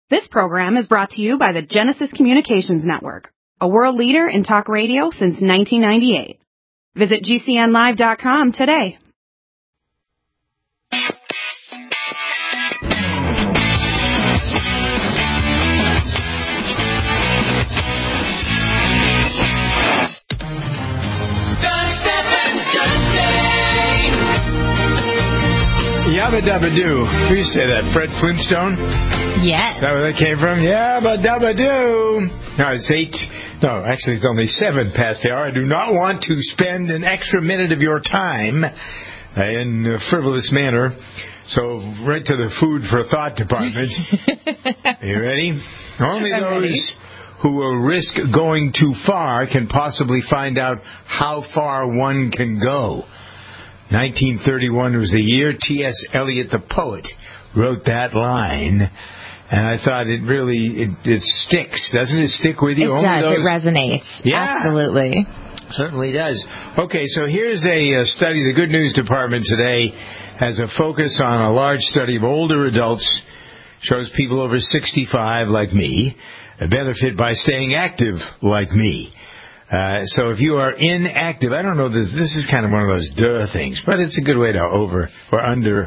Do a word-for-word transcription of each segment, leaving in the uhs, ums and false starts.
This program is brought to you by the Genesis Communications Network, a world leader in talk radio since nineteen ninety-eight. Visit G C N live dot com today. Yabba Dabba Doo. Who used to say that? Fred Flintstone? Yes. Is that where that came from? Yabba Dabba Doo. No, it's eight. No, actually, it's only seven past the hour. I do not want to spend an extra minute of your time in a frivolous manner. So, right to the food for thought department. Are you ready? Only I'm those ready. who will risk going too far can possibly find out how far one can go. nineteen thirty-one was the year T S Eliot, the poet, wrote that line. And I thought it really, it, it sticks. Doesn't it stick with you? It Only does. those... It resonates. Yeah. Absolutely. Certainly does. Okay, so here's a, a study. The Good News Department today has a focus on a large study of older adults. Shows people over sixty-five, like me, benefit by staying active, like me. Uh, so if you are inactive, I don't know, this This is kind of one of those duh things, but it's a good way to over or under.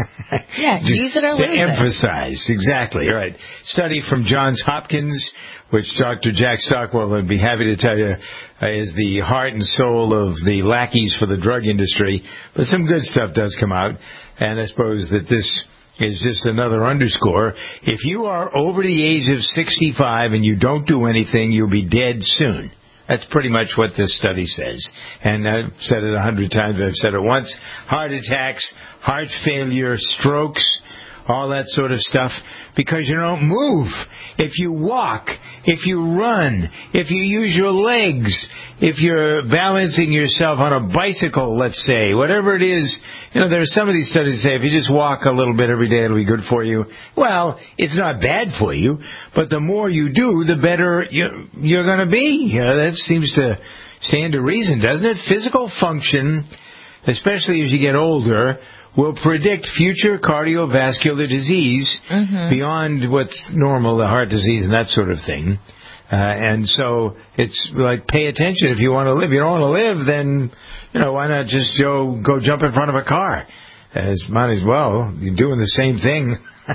Yeah, use it or to lose it. emphasize. Exactly. All right. Study from Johns Hopkins, which Doctor Jack Stockwell would be happy to tell you uh, is the heart and soul of the lackeys for the drug industry. But some good stuff does come out, and I suppose that this is just another underscore. If you are over the age of sixty-five and you don't do anything, you'll be dead soon. That's pretty much what this study says. And I've said it a hundred times. I've said it once. Heart attacks, heart failure, strokes, all that sort of stuff. Because you don't move. If you walk, if you run, if you use your legs, if you're balancing yourself on a bicycle, let's say, whatever it is, you know, there are some of these studies that say if you just walk a little bit every day, it'll be good for you. Well, it's not bad for you, but the more you do, the better you, you're going to be. You know, that seems to stand to reason, doesn't it? Physical function, especially as you get older, will predict future cardiovascular disease mm-hmm. beyond what's normal, the heart disease and that sort of thing. Uh, and so it's like, pay attention if you want to live. If you don't want to live, then, you know, why not just go, go jump in front of a car? As might as well. You're doing the same thing.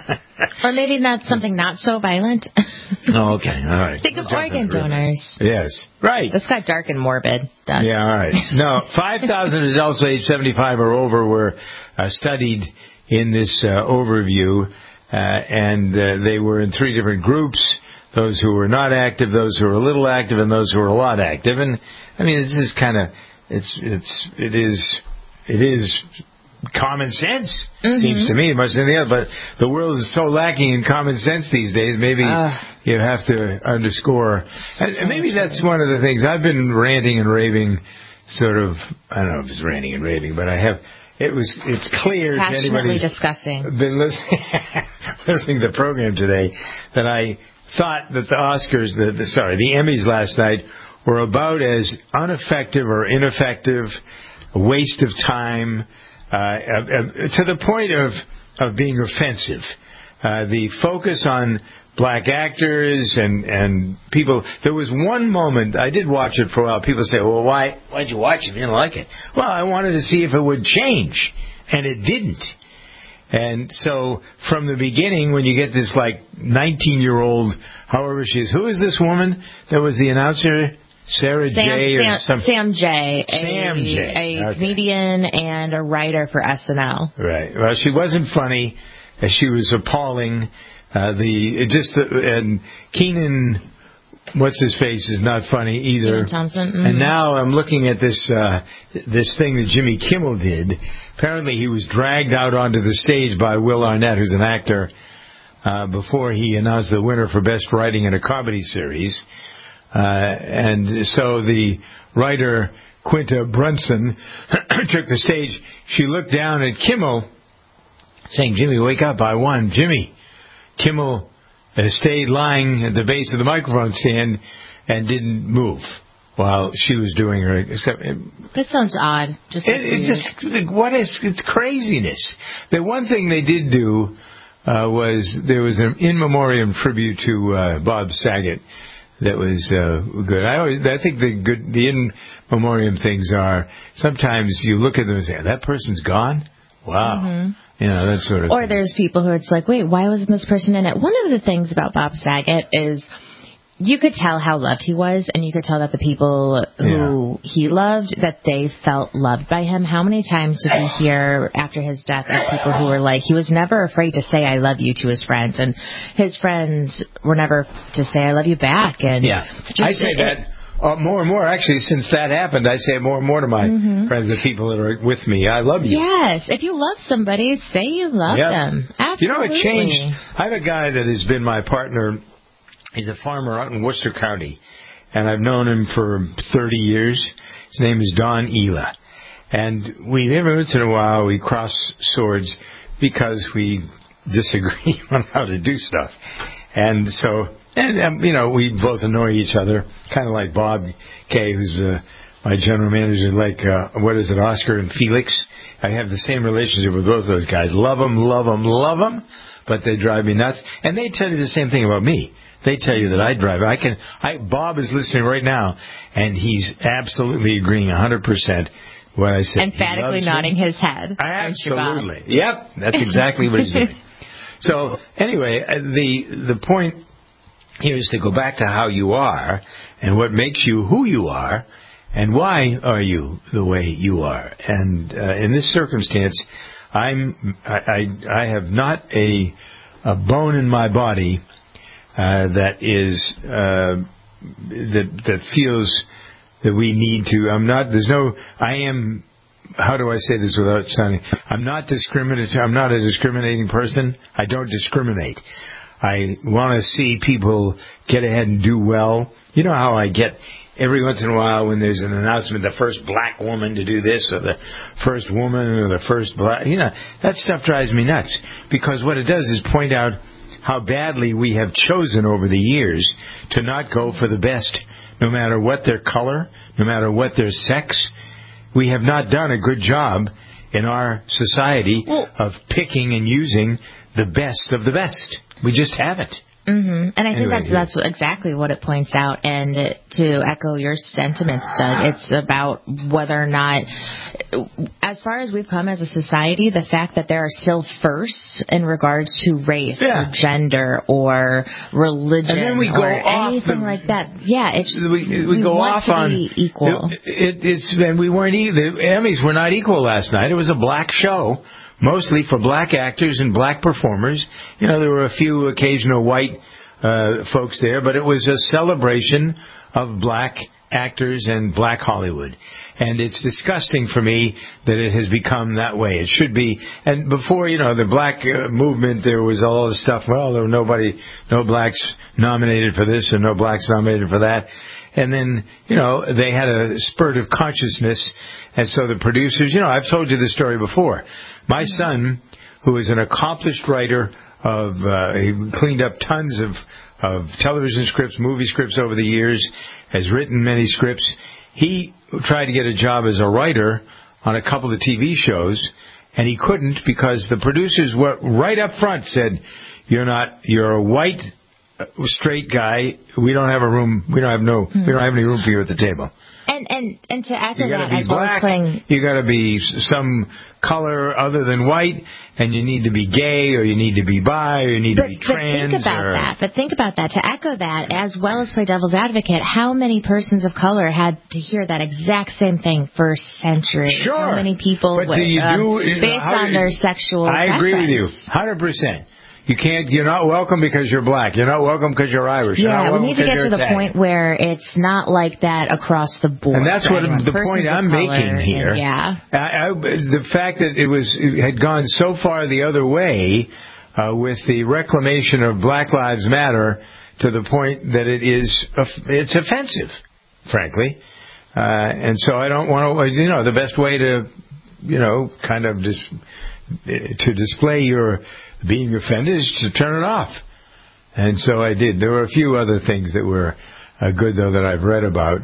Or maybe not something not so violent. Oh, okay. All right. Think of We'll organ donors. Yes. Right. This got dark and morbid. Done. Yeah, all right. No, five thousand adults age seventy-five or over were uh, studied in this uh, overview, uh, and uh, they were in three different groups. Those who were not active, those who were a little active, and those who were a lot active. And, I mean, this is kind of, it's, it's, it is, it is common sense, mm-hmm. seems to me, much than the other. But the world is so lacking in common sense these days, maybe uh, you have to underscore. So and maybe true. That's one of the things. I've been ranting and raving, sort of, I don't know if it's ranting and raving, but I have, it was, it's clear to anybody who's discussing. been listening, listening to the program today that I thought that the Oscars, the, the sorry, the Emmys last night were about as ineffective or ineffective, a waste of time, uh, uh, to the point of, of being offensive. Uh, the focus on black actors and, and people, there was one moment, I did watch it for a while, people say, well, why, why'd you watch it? You didn't like it. Well, I wanted to see if it would change, and it didn't. And so, from the beginning, when you get this, like, nineteen-year-old, however she is, who is this woman that was the announcer? Sarah Sam, J. or Sam, some Sam J. Sam a, J. A Okay. comedian and a writer for S N L. Right. Well, she wasn't funny. She was appalling. Uh, the it just uh, and Keenan, what's his face, is not funny either. Keenan Thompson. Mm-hmm. And now I'm looking at this uh, this thing that Jimmy Kimmel did. Apparently, he was dragged out onto the stage by Will Arnett, who's an actor, uh, before he announced the winner for Best Writing in a Comedy Series. Uh, and so the writer, Quinta Brunson, took the stage. She looked down at Kimmel, saying, Jimmy, wake up, I won. Jimmy. Kimmel uh, stayed lying at the base of the microphone stand and didn't move while she was doing her. Except, that sounds odd. Just it, it's just, what is, it's craziness. The one thing they did do uh, was there was an in memoriam tribute to uh, Bob Saget that was uh, good. I always, I think the good the in memoriam things are sometimes you look at them and say, that person's gone. Wow. Mm-hmm. You know, that sort of Or thing. there's people who it's like, wait, why wasn't this person in it? One of the things about Bob Saget is you could tell how loved he was, and you could tell that the people who yeah. he loved, that they felt loved by him. How many times did we hear after his death of people who were like, he was never afraid to say I love you to his friends, and his friends were never to say I love you back. And yeah, just, I say it, that uh, more and more. Actually, since that happened, I say it more and more to my mm-hmm. friends, the people that are with me. I love you. Yes, if you love somebody, say you love yep. them. Absolutely. You know, it changed. I have a guy that has been my partner. He's a farmer out in Worcester County, and I've known him for thirty years. His name is Don Ela. And we, every once in a while, we cross swords because we disagree on how to do stuff. And so, and um, you know, we both annoy each other, kind of like Bob Kay, who's uh, my general manager, like, uh, what is it, Oscar and Felix. I have the same relationship with both those guys. Love them, love them, love them, but they drive me nuts. And they tell you the same thing about me. They tell you that I drive. I can. I Bob is listening right now, and he's absolutely agreeing one hundred percent what I said. Emphatically nodding me. his head. Absolutely. Yep, that's exactly what he's doing. So anyway, the the point here is to go back to how you are and what makes you who you are, and why are you the way you are. And uh, in this circumstance, I'm I, I I have not a a bone in my body Uh, that is uh, that that feels that we need to. I'm not. There's no. I am. How do I say this without sounding? I'm not discriminating. I'm not a discriminating person. I don't discriminate. I want to see people get ahead and do well. You know how I get every once in a while when there's an announcement, the first black woman to do this, or the first woman, or the first black. You know, that stuff drives me nuts, because what it does is point out how badly we have chosen over the years to not go for the best, no matter what their color, no matter what their sex. We have not done a good job in our society well, of picking and using the best of the best. We just haven't. Mm-hmm. And I think anyway, that's that's exactly what it points out. And to echo your sentiments, Doug, it's about whether or not, as far as we've come as a society, the fact that there are still firsts in regards to race yeah. or gender or religion and then we go or off anything the, like that. Yeah, it's we, we, we we go want off to on be equal. It, it, it's and we weren't either. The Emmys were not equal last night. It was a black show, mostly for black actors and black performers. You know, there were a few occasional white Uh, folks there, but it was a celebration of black actors and black Hollywood. And it's disgusting for me that it has become that way. It should be. And before, you know, the black uh, movement, there was all this stuff, well, there were nobody, no blacks nominated for this and no blacks nominated for that. And then, you know, they had a spurt of consciousness. And so the producers, you know, I've told you this story before. My son, who is an accomplished writer of, uh, he cleaned up tons of, of television scripts, movie scripts over the years, has written many scripts. He tried to get a job as a writer on a couple of T V shows, and he couldn't because the producers were right up front said, "You're not. You're a white, straight guy. We don't have a room. We don't have no. Mm-hmm. We don't have any room for you at the table." And and and to echo you gotta that, be as well black, as playing, you got to be some color other than white, and you need to be gay, or you need to be bi, or you need but, to be trans. But think about or, that. But think about that. To echo that, as well as play devil's advocate, how many persons of color had to hear that exact same thing for centuries? Sure. How many people, but do you um, do, based how, on their sexual I agree with you, preference. one hundred percent. You can't. You're not welcome because you're black. You're not welcome because you're Irish. You're yeah, not we need to get to the Italian. point where it's not like that across the board. And that's what the Persons point I'm making here. And, yeah, I, I, the fact that it was it had gone so far the other way uh, with the reclamation of Black Lives Matter to the point that it is it's offensive, frankly. Uh, and so I don't want to. You know, the best way to you know kind of dis, to display your being offended is to turn it off. And so I did. There were a few other things that were uh, good, though, that I've read about.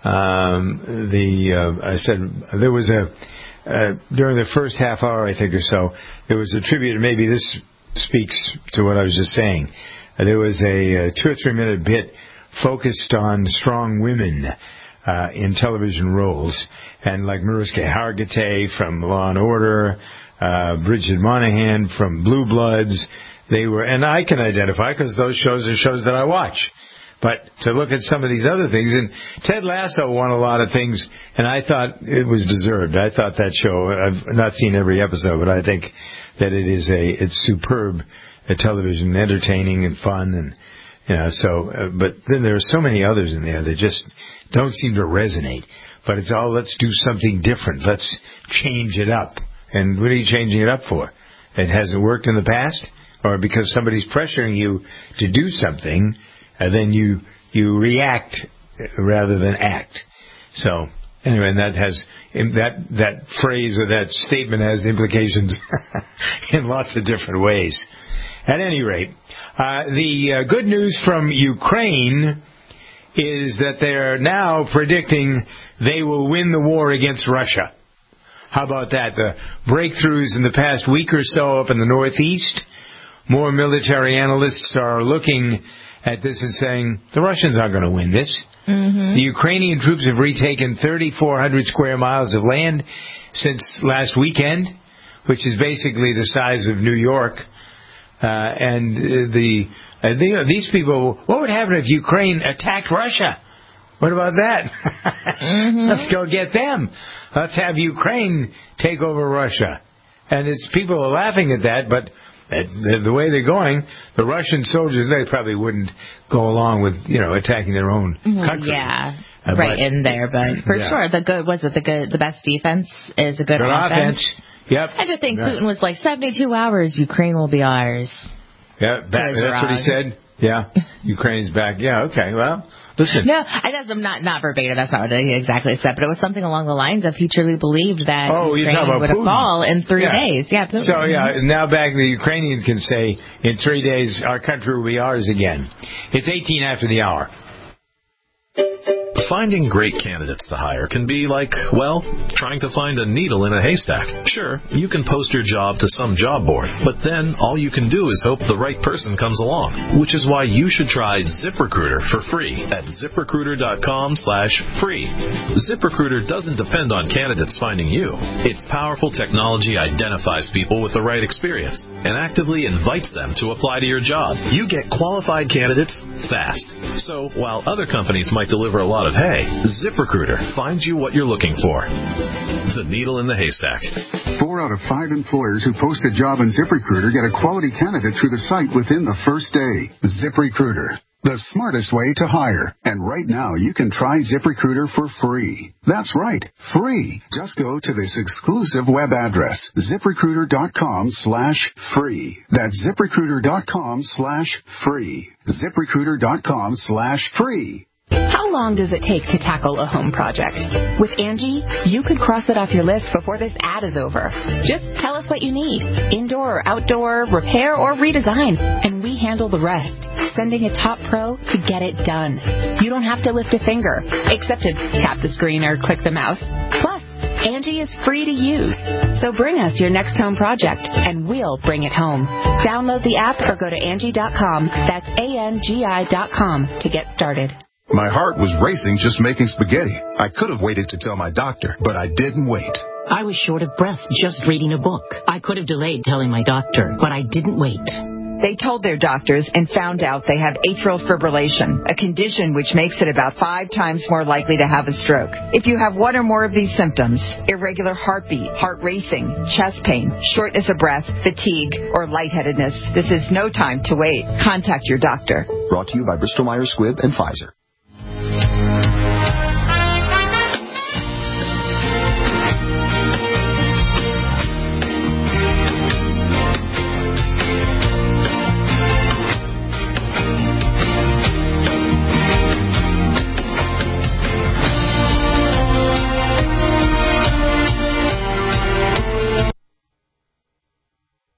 Um, the uh, I said there was a, uh, during the first half hour, I think, or so, there was a tribute, maybe this speaks to what I was just saying. Uh, there was a, a two or three minute bit focused on strong women uh, in television roles, and like Mariska Hargitay from Law and Order, uh, Bridget Moynahan from Blue Bloods. They were, and I can identify because those shows are shows that I watch. But to look at some of these other things, and Ted Lasso won a lot of things, and I thought it was deserved. I thought that show, I've not seen every episode, but I think that it is a, it's superb uh, television, entertaining and fun, and, you know, so, uh, but then there are so many others in there that just don't seem to resonate. But it's all, let's do something different. Let's change it up. And what are you changing it up for? It hasn't worked in the past? Or because somebody's pressuring you to do something, and then you you react rather than act. So anyway, and that has that that phrase or that statement has implications in lots of different ways. At any rate, uh, the uh, good news from Ukraine is that they're now predicting they will win the war against Russia. How about that? The breakthroughs in the past week or so up in the Northeast. More military analysts are looking at this and saying, the Russians aren't going to win this. Mm-hmm. The Ukrainian troops have retaken thirty-four hundred square miles of land since last weekend, which is basically the size of New York. Uh, and uh, the, uh, the you know, these people, what would happen if Ukraine attacked Russia? What about that? Mm-hmm. Let's go get them. Let's have Ukraine take over Russia. And it's people are laughing at that, but the, the way they're going, the Russian soldiers, they probably wouldn't go along with, you know, attacking their own country. Yeah, uh, right but, in there, but for yeah. sure, the good was it the good, the best defense is a good, good offense. offense. Yep. I just think yeah. Putin was like seventy-two hours, Ukraine will be ours. Yeah, that, that's wrong. What he said. Yeah, Ukraine's back. Yeah, okay, well. Listen. No, I guess I'm not, not verbatim. That's not what he exactly said, but it was something along the lines of he truly believed that oh, Ukraine would fall in three yeah. days. Yeah. Putin. So yeah, now back the Ukrainians can say in three days our country will be ours again. It's eighteen after the hour. Finding great candidates to hire can be like, well, trying to find a needle in a haystack. Sure, you can post your job to some job board, but then all you can do is hope the right person comes along, which is why you should try ZipRecruiter for free at ZipRecruiter.com slash free. ZipRecruiter doesn't depend on candidates finding you. Its powerful technology identifies people with the right experience and actively invites them to apply to your job. You get qualified candidates fast. So while other companies might deliver a lot of hay, ZipRecruiter finds you what you're looking for. The needle in the haystack. Four out of five employers who post a job in ZipRecruiter get a quality candidate through the site within the first day. ZipRecruiter, the smartest way to hire. And right now, you can try ZipRecruiter for free. That's right, free. Just go to this exclusive web address, ZipRecruiter.com slash free. That's ZipRecruiter.com slash free. ZipRecruiter.com slash free. How long does it take to tackle a home project? With Angie, you could cross it off your list before this ad is over. Just tell us what you need, indoor or outdoor, repair or redesign, and we handle the rest, sending a top pro to get it done. You don't have to lift a finger, except to tap the screen or click the mouse. Plus, Angie is free to use. So bring us your next home project, and we'll bring it home. Download the app or go to Angie dot com. That's A N G I dot com to get started. My heart was racing just making spaghetti. I could have waited to tell my doctor, but I didn't wait. I was short of breath just reading a book. I could have delayed telling my doctor, but I didn't wait. They told their doctors and found out they have atrial fibrillation, a condition which makes it about five times more likely to have a stroke. If you have one or more of these symptoms, irregular heartbeat, heart racing, chest pain, shortness of breath, fatigue, or lightheadedness, this is no time to wait. Contact your doctor. Brought to you by Bristol Myers Squibb and Pfizer. Are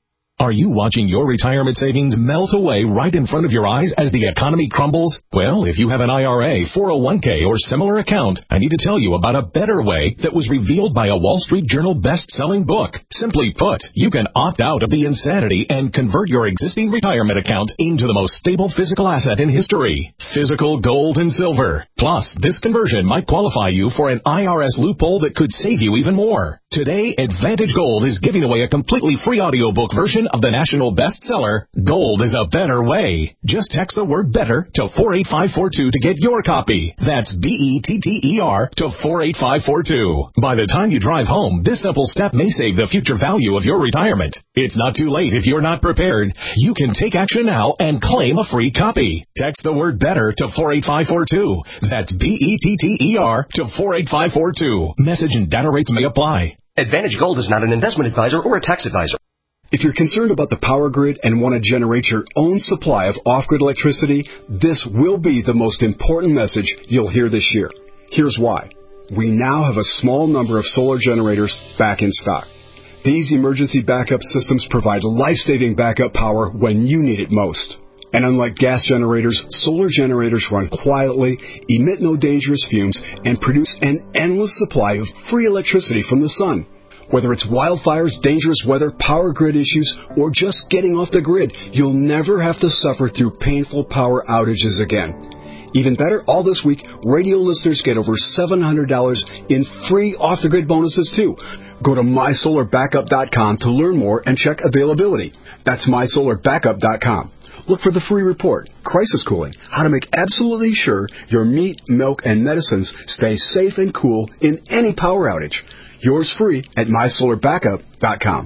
Are you watching your retirement savings melt away right in front of your eyes as the economy crumbles? Well, if you have an I R A, four oh one k, or similar account, I need to tell you about a better way that was revealed by a Wall Street Journal best-selling book. Simply put, you can opt out of the insanity and convert your existing retirement account into the most stable physical asset in history, physical gold and silver. Plus, this conversion might qualify you for an I R S loophole that could save you even more. Today, Advantage Gold is giving away a completely free audiobook version of the national bestseller, Gold is a Better Way. Just text the word BETTER to four eight five four two to get your copy. That's B E T T E R to four eight five four two. By the time you drive home, this simple step may save the future value of your retirement. It's not too late if you're not prepared. You can take action now and claim a free copy. Text the word BETTER to four eight five four two. That's B E T T E R to four eight five four two. Message and data rates may apply. Advantage Gold is not an investment advisor or a tax advisor. If you're concerned about the power grid and want to generate your own supply of off-grid electricity, this will be the most important message you'll hear this year. Here's why. We now have a small number of solar generators back in stock. These emergency backup systems provide life-saving backup power when you need it most. And unlike gas generators, solar generators run quietly, emit no dangerous fumes, and produce an endless supply of free electricity from the sun. Whether it's wildfires, dangerous weather, power grid issues, or just getting off the grid, you'll never have to suffer through painful power outages again. Even better, all this week, radio listeners get over seven hundred dollars in free off-the-grid bonuses, too. Go to my solar backup dot com to learn more and check availability. That's my solar backup dot com. Look for the free report, Crisis Cooling, how to make absolutely sure your meat, milk, and medicines stay safe and cool in any power outage. Yours free at my solar backup dot com.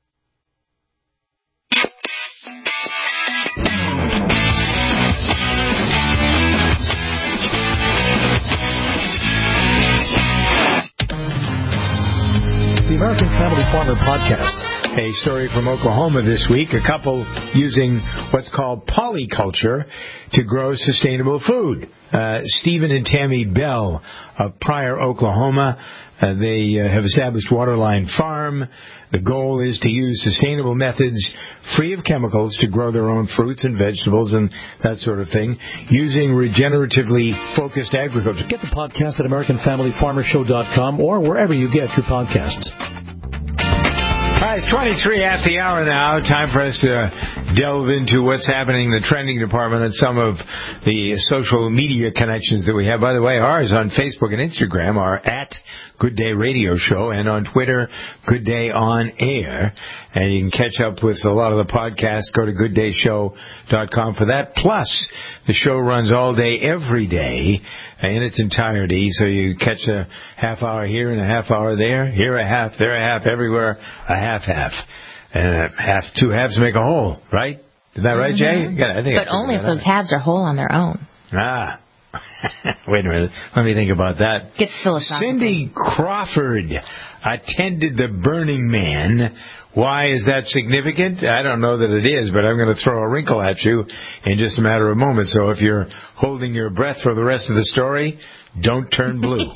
The American Family Farmer Podcast. A story from Oklahoma this week, a couple using what's called polyculture to grow sustainable food. Uh, Stephen and Tammy Bell of Pryor, Oklahoma, uh, they uh, have established Waterline Farm. The goal is to use sustainable methods free of chemicals to grow their own fruits and vegetables and that sort of thing, using regeneratively focused agriculture. Get the podcast at american family farmer show dot com or wherever you get your podcasts. Hi, it's twenty-three after the hour now. Time for us to delve into what's happening in the trending department and some of the social media connections that we have. By the way, ours on Facebook and Instagram are at Good Day Radio Show, and on Twitter, Good Day On Air. And you can catch up with a lot of the podcasts. Go to good day show dot com for that. Plus, the show runs all day, every day, in its entirety. So you catch a half hour here and a half hour there. Here a half, there a half, everywhere a half-half. And a half, two halves make a whole, right? Is that right, Jay? Mm-hmm. Yeah, I think but only if those halves are whole on their own. Ah. Wait a minute. Let me think about that. Gets philosophical. Cindy Crawford attended the Burning Man. Why is that significant? I don't know that it is, but I'm going to throw a wrinkle at you in just a matter of moments. So if you're holding your breath for the rest of the story, don't turn blue.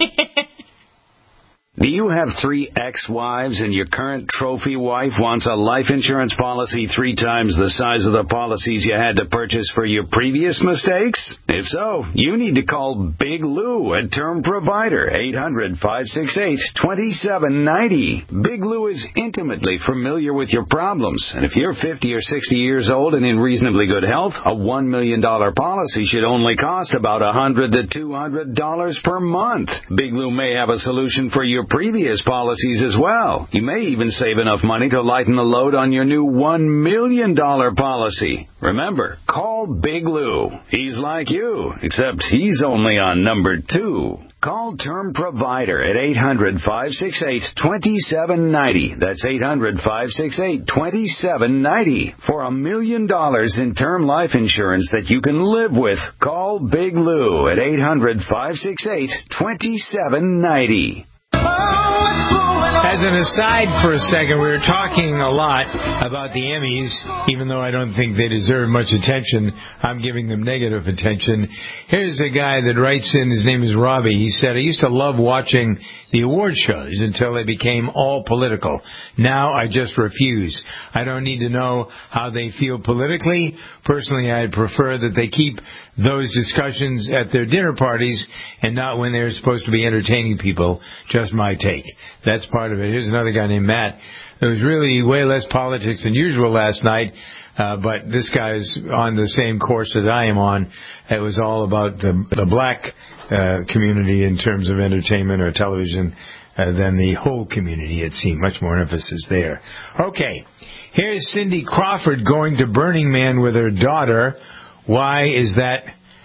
Do you have three ex-wives and your current trophy wife wants a life insurance policy three times the size of the policies you had to purchase for your previous mistakes? If so, you need to call Big Lou at Term Provider, eight hundred, five six eight, two seven nine zero. Big Lou is intimately familiar with your problems, and if you're fifty or sixty years old and in reasonably good health, a one million dollars policy should only cost about one hundred to two hundred dollars per month. Big Lou may have a solution for your previous policies as well. You may even save enough money to lighten the load on your new one million dollars policy. Remember, call Big Lou. He's like you, except he's only on number two. Call Term Provider at eight hundred, five six eight, two seven nine zero. That's eight hundred, five six eight, two seven nine zero. For a million dollars in term life insurance that you can live with, call Big Lou at eight hundred, five six eight, two seven nine zero. Oh, let's go. As an aside for a second, we were talking a lot about the Emmys, even though I don't think they deserve much attention. I'm giving them negative attention. Here's a guy that writes in, his name is Robbie. He said, I used to love watching the award shows until they became all political. Now I just refuse. I don't need to know how they feel politically. Personally, I prefer that they keep those discussions at their dinner parties and not when they're supposed to be entertaining people. Just my take. That's part of it. Here's another guy named Matt. There was really way less politics than usual last night, uh, but this guy's on the same course that I am on. It was all about the, the black uh, community in terms of entertainment or television uh, than the whole community. It seemed much more emphasis there. Okay, here's Cindy Crawford going to Burning Man with her daughter. Why is that?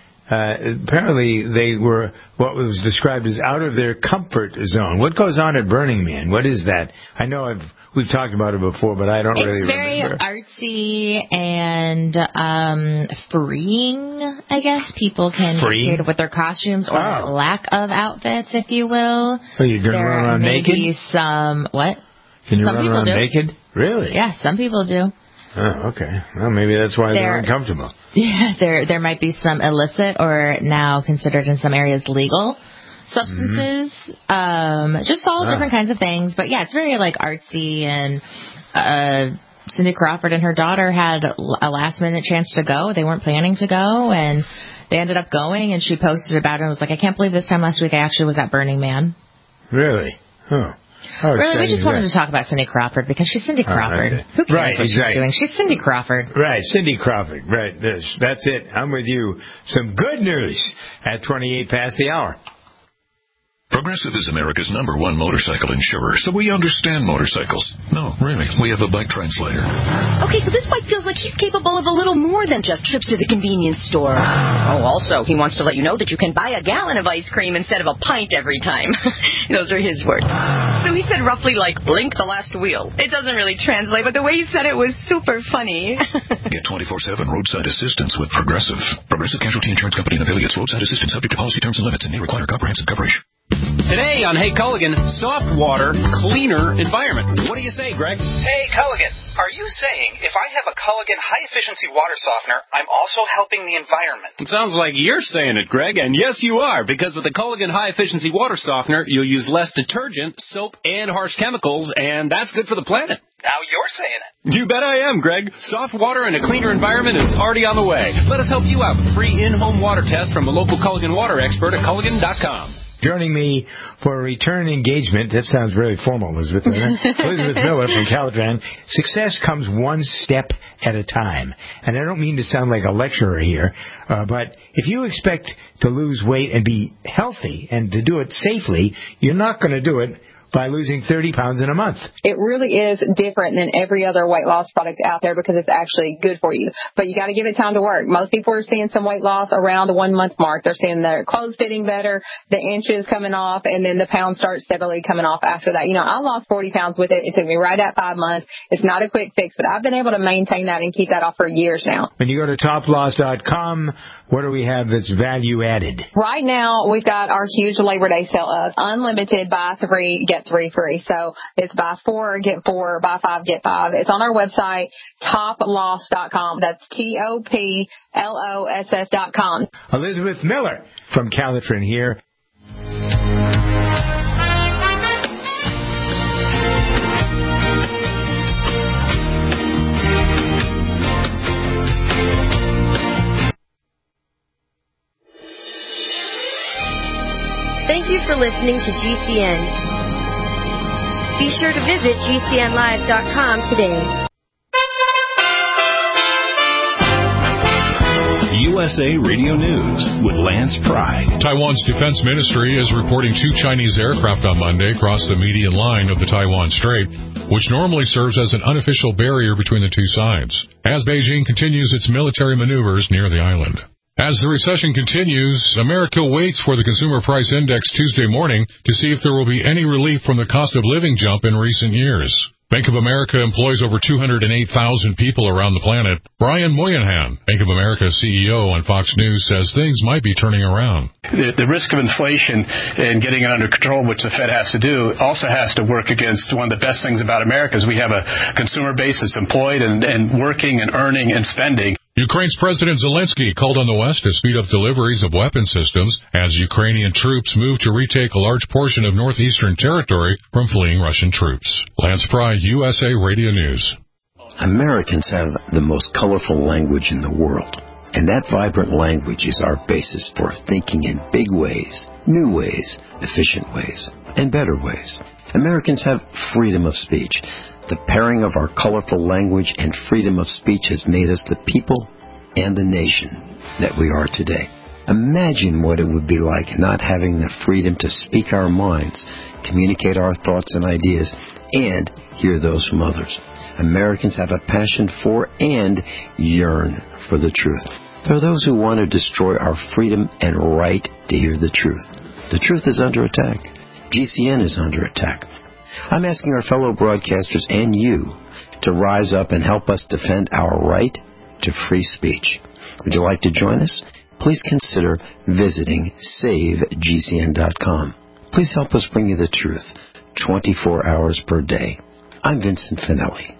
Uh, apparently they were what was described as out of their comfort zone. What goes on at Burning Man? What is that? I know I've we've talked about it before, but I don't it's really It's remember. very artsy and um, freeing, I guess. People can Free? get creative with their costumes or Oh. lack of outfits, if you will. So you're going to there run around may naked? be some, what? Can you some run people around do. naked? Really? Yeah, some people do. Oh, okay. Well, maybe that's why they're, They're- uncomfortable. Yeah, there there might be some illicit or now considered in some areas legal substances. Mm-hmm. Um, just all Ah. different kinds of things. But yeah, it's very like artsy and uh, Cindy Crawford and her daughter had a last minute chance to go. They weren't planning to go and they ended up going and she posted about it and was like, I can't believe this time last week I actually was at Burning Man. Really? Oh. How Really, we exciting just is wanted that? to talk about Cindy Crawford because she's Cindy Oh, Crawford. okay. Who cares Right, what exactly. she's doing? She's Cindy Crawford. Right, Cindy Crawford. Right, there's, that's it. I'm with you. Some good news at twenty-eight past the hour. Progressive is America's number one motorcycle insurer, so we understand motorcycles. No, really, we have a bike translator. Okay, so this bike feels like he's capable of a little more than just trips to the convenience store. Oh, also, he wants to let you know that you can buy a gallon of ice cream instead of a pint every time. Those are his words. So he said roughly like, blink the last wheel. It doesn't really translate, but the way he said it was super funny. Get twenty-four seven roadside assistance with Progressive. Progressive Casualty Insurance Company and affiliates. Roadside assistance subject to policy terms and limits and may require comprehensive coverage. Today on Hey Culligan, soft water, cleaner environment. What do you say, Greg? Hey, Culligan, are you saying if I have a Culligan high-efficiency water softener, I'm also helping the environment? It sounds like you're saying it, Greg, and yes, you are, because with the Culligan high-efficiency water softener, you'll use less detergent, soap, and harsh chemicals, and that's good for the planet. Now you're saying it. You bet I am, Greg. Soft water and a cleaner environment is already on the way. Let us help you out with a free in-home water test from a local Culligan water expert at Culligan dot com. Joining me for a return engagement, that sounds very formal, Elizabeth. Elizabeth Miller from Caltran. Success comes one step at a time. And I don't mean to sound like a lecturer here, uh, but if you expect to lose weight and be healthy and to do it safely, you're not going to do it by losing thirty pounds in a month. It really is different than every other weight loss product out there because it's actually good for you. But you got to give it time to work. Most people are seeing some weight loss around the one month mark. They're seeing their clothes fitting better, the inches coming off, and then the pounds start steadily coming off after that. You know, I lost forty pounds with it. It took me right at five months. It's not a quick fix, but I've been able to maintain that and keep that off for years now. When you go to top loss dot com, what do we have that's value added? Right now, we've got our huge Labor Day sale of unlimited buy three, get three free. So it's buy four, get four, buy five, get five. It's on our website, top loss dot com. That's T O P L O S S dot com. Elizabeth Miller from Caltran here. Thank you for listening to G C N. Be sure to visit G C N live dot com today. U S A Radio News with Lance Pry. Taiwan's defense ministry is reporting two Chinese aircraft on Monday crossed the median line of the Taiwan Strait, which normally serves as an unofficial barrier between the two sides, as Beijing continues its military maneuvers near the island. As the recession continues, America waits for the Consumer Price Index Tuesday morning to see if there will be any relief from the cost of living jump in recent years. Bank of America employs over two hundred eight thousand people around the planet. Brian Moynihan, Bank of America C E O on Fox News, says things might be turning around. The, the risk of inflation and getting it under control, which the Fed has to do, also has to work against one of the best things about America is we have a consumer base that's employed and, and working and earning and spending. Ukraine's President Zelensky called on the West to speed up deliveries of weapon systems as Ukrainian troops move to retake a large portion of northeastern territory from fleeing Russian troops. Lance Fry, U S A Radio News. Americans have the most colorful language in the world, and that vibrant language is our basis for thinking in big ways, new ways, efficient ways, and better ways. Americans have freedom of speech. The pairing of our colorful language and freedom of speech has made us the people and the nation that we are today. Imagine what it would be like not having the freedom to speak our minds, communicate our thoughts and ideas, and hear those from others. Americans have a passion for and yearn for the truth. There are those who want to destroy our freedom and right to hear the truth. The truth is under attack. G C N is under attack. I'm asking our fellow broadcasters and you to rise up and help us defend our right to free speech. Would you like to join us? Please consider visiting save G C N dot com. Please help us bring you the truth twenty-four hours per day. I'm Vincent Finelli.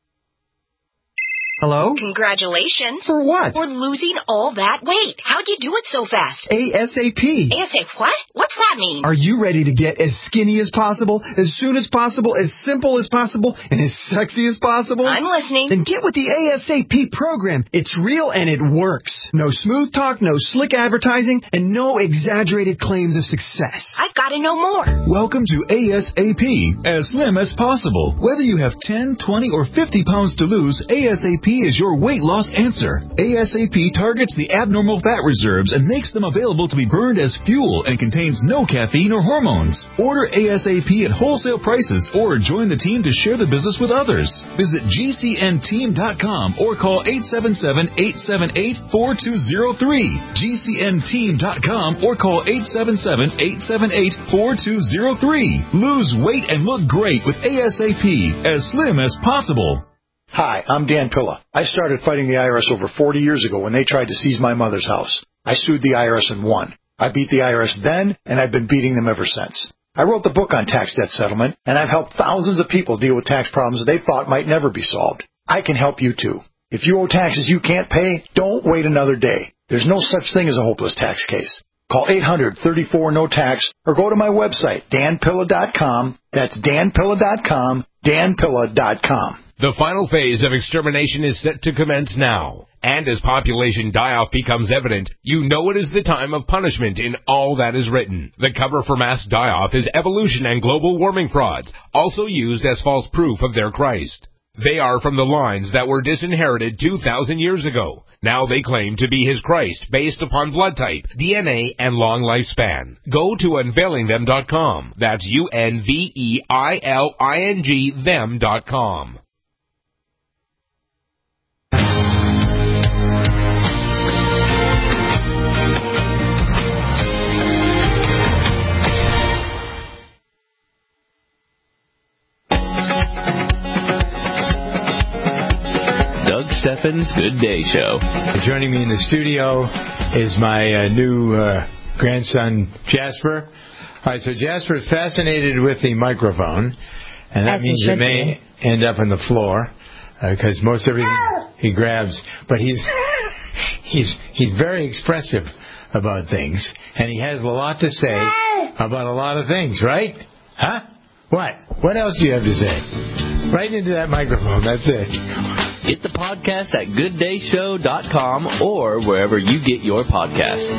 Hello? Congratulations. For what? For losing all that weight. How'd you do it so fast? ASAP. ASAP what? What's that mean? Are you ready to get as skinny as possible, as soon as possible, as simple as possible, and as sexy as possible? I'm listening. Then get with the ASAP program. It's real and it works. No smooth talk, no slick advertising, and no exaggerated claims of success. I've got to know more. Welcome to ASAP, as slim as possible. Whether you have ten, twenty, or fifty pounds to lose, ASAP is your weight loss answer. ASAP targets the abnormal fat reserves and makes them available to be burned as fuel and contains no caffeine or hormones. Order ASAP at wholesale prices or join the team to share the business with others. Visit G C N team dot com or call eight seven seven, eight seven eight, four two zero three. G C N team dot com or call eight seven seven, eight seven eight, four two zero three. Lose weight and look great with ASAP, as slim as possible. Hi, I'm Dan Pilla. I started fighting the I R S over forty years ago when they tried to seize my mother's house. I sued the I R S and won. I beat the I R S then, and I've been beating them ever since. I wrote the book on tax debt settlement, and I've helped thousands of people deal with tax problems they thought might never be solved. I can help you too. If you owe taxes you can't pay, don't wait another day. There's no such thing as a hopeless tax case. Call eight hundred, thirty-four, no tax or go to my website, dan pilla dot com. That's dan pilla dot com, dan pilla dot com. The final phase of extermination is set to commence now. And as population die-off becomes evident, you know it is the time of punishment in all that is written. The cover for mass die-off is evolution and global warming frauds, also used as false proof of their Christ. They are from the lines that were disinherited two thousand years ago. Now they claim to be his Christ based upon blood type, D N A, and long lifespan. Go to unveiling them dot com. That's U N V E I L I N G them dot com. Steffens Good Day Show. Joining me in the studio is my uh, new uh, grandson, Jasper. All right, so Jasper is fascinated with the microphone, and that As means it may be. end up on the floor because uh, most everything he grabs. But he's he's he's very expressive about things, and he has a lot to say about a lot of things, right? Huh? What? What else do you have to say? Right into that microphone. That's it. Get the podcast at good day show dot com or wherever you get your podcasts.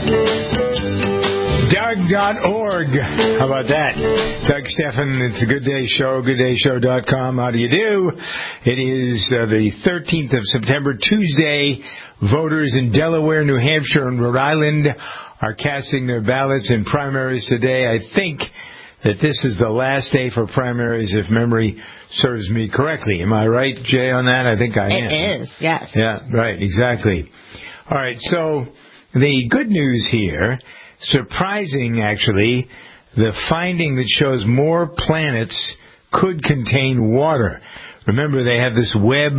Doug dot org. How about that? Doug Steffen, it's a Good Day Show, good day show dot com. How do you do? It is uh, the thirteenth of September, Tuesday. Voters in Delaware, New Hampshire, and Rhode Island are casting their ballots in primaries today. I think that this is the last day for primaries, if memory serves me correctly. Am I right, Jay, on that? I think I am. It is, yes. Yeah, right, exactly. All right, so the good news here, surprising actually, the finding that shows more planets could contain water. Remember, they have this Webb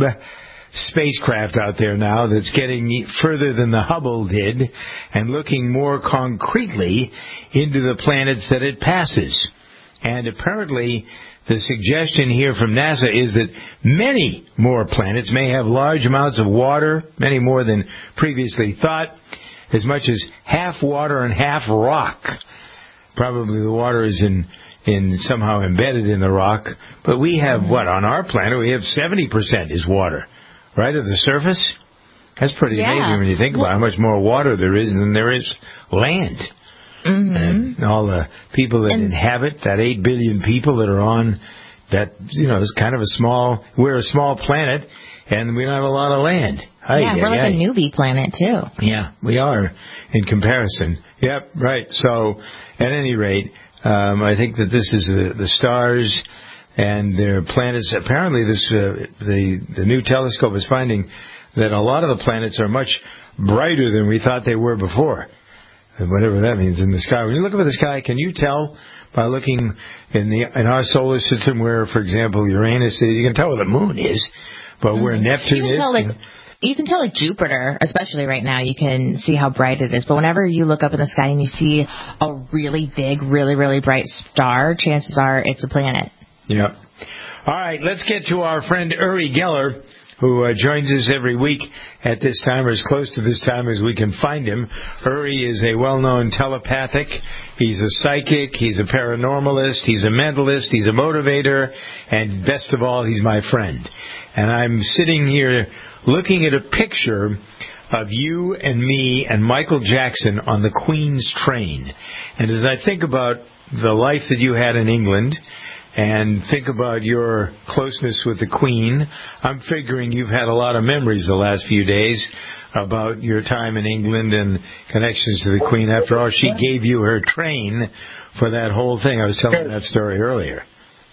spacecraft out there now that's getting further than the Hubble did and looking more concretely into the planets that it passes. And apparently, the suggestion here from NASA is that many more planets may have large amounts of water, many more than previously thought, as much as half water and half rock. Probably the water is in, in somehow embedded in the rock. But we have, what, on our planet, we have seventy percent is water, right, of the surface? That's pretty yeah. amazing when you think about how much more water there is than there is land. Mm-hmm. And all the people that and, inhabit, that eight billion people that are on that, you know, is kind of a small, we're a small planet, and we don't have a lot of land. Hi, yeah, we're yeah, like yeah. a newbie planet, too. Yeah, we are in comparison. Yep, right. So, at any rate, um, I think that this is the, the stars and their planets. Apparently, this uh, the, the new telescope is finding that a lot of the planets are much brighter than we thought they were before. Whatever that means in the sky. When you look up at the sky, can you tell by looking in the in our solar system where, for example, Uranus is? You can tell where the moon is, but mm-hmm. where Neptune you can is. Tell, like, you can tell, like, Jupiter, especially right now, you can see how bright it is. But whenever you look up in the sky and you see a really big, really, really bright star, chances are it's a planet. Yep. All right, let's get to our friend Uri Geller, who uh, joins us every week at this time, or as close to this time as we can find him. Uri is a well-known telepathic. He's a psychic. He's a paranormalist. He's a mentalist. He's a motivator. And best of all, he's my friend. And I'm sitting here looking at a picture of you and me and Michael Jackson on the Queen's train. And as I think about the life that you had in England and think about your closeness with the Queen, I'm figuring you've had a lot of memories the last few days about your time in England and connections to the Queen. After all, she gave you her train for that whole thing. I was telling that story earlier.